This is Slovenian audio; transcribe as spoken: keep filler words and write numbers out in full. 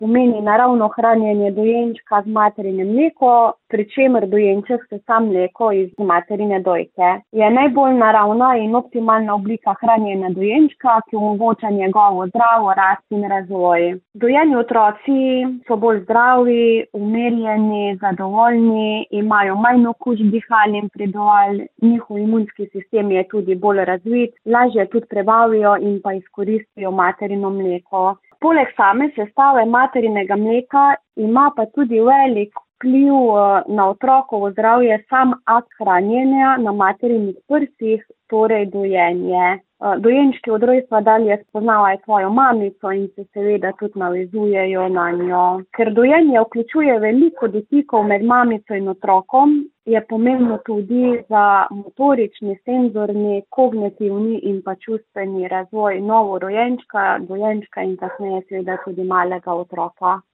pomeni naravno hranjenje dojenčka z materinim mlekom, pri čemer dojenček sesa mleko iz materine dojke. Je najbolj naravna in optimalna oblika hranjenja dojenčka, ki omogoča njegovo zdravo rast in razvoj. Dojeni otroci so bolj zdravi, umirjeni, zadovoljni, imajo manj okužb dihal in predal, njihov imunski sistem je tudi bolj razvit, lažje tudi prebavijo in pa izkoristijo materino mleko. Poleg same sestave materinega mleka ima pa tudi velik vpliv na otrokovo zdravje sam akt hranjenja na materinih prsih, torej dojenje. Dojenčki od rojstva dalje spoznavajo svojo mamico in se seveda tudi navezujejo na njo. Ker dojenje vključuje veliko dotikov med mamico in otrokom, je pomembno tudi za motorični, senzorni, kognitivni in pa čustveni razvoj novorojenčka, dojenčka in kasneje seveda tudi malega otroka.